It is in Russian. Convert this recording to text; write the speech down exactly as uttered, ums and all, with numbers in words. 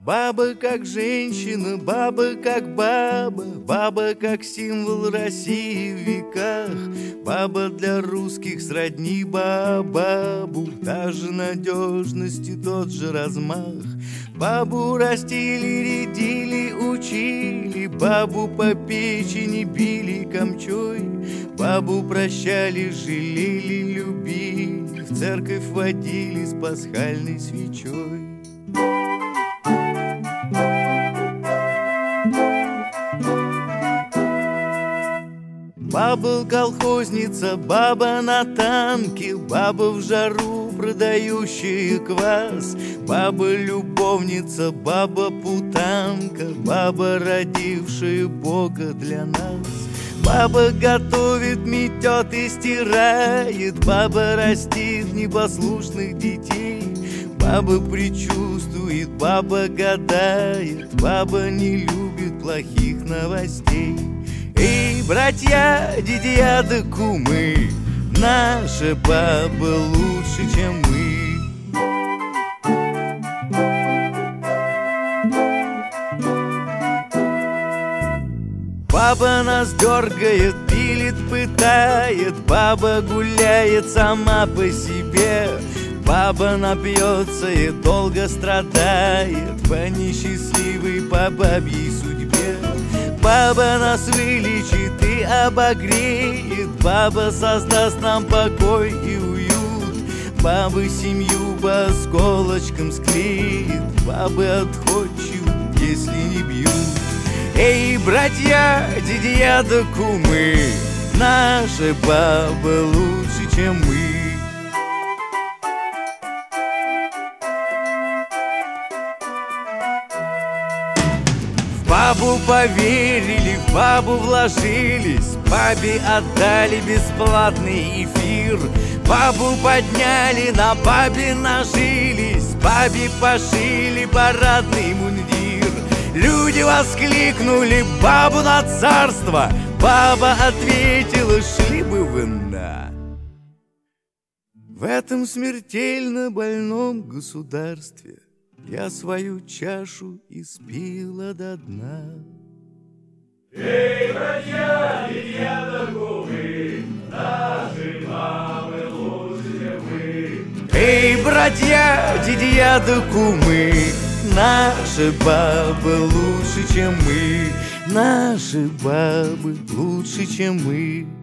Баба как женщина, баба как баба, баба как символ России в веках. Баба для русских сродни бабабу, та же надежность и тот же размах. Бабу растили, рядили, учили, бабу по печени били камчой. Бабу прощали, жалели, любили, в церковь водили с пасхальной свечой. Баба колхозница, баба на танке, баба в жару продающая квас. Баба любовница, баба путанка, баба родившая Бога для нас. Баба готовит, метет и стирает, баба растит непослушных детей. Баба предчувствует, баба гадает, баба не любит плохих новостей. Эй, братья, дядя да кумы, наша баба лучше, чем мы. Баба нас дергает, пилит, пытает, баба гуляет сама по себе. Баба напьется и долго страдает по несчастливой, по бабьей судьбе. Баба нас вылечит и обогреет, баба создаст нам покой и уют. Бабы семью по осколочкам склеит, бабы отходчивы, если не бьют. Эй, братья, дядя да кумы, наша баба лучше, чем мы. В бабу поверили, в бабу вложились, бабе отдали бесплатный эфир. Бабу подняли, на бабе нажились, бабе пошили парадный мундир. Люди воскликнули бабу на царство, баба ответила: шли бы вы на. В этом смертельно больном государстве я свою чашу испила до дна. Эй, братья, дядя да кумы, наши мамы лучше, чем мы. Эй, братья, дядя да кумы, наши бабы лучше, чем мы. Наши бабы лучше, чем мы.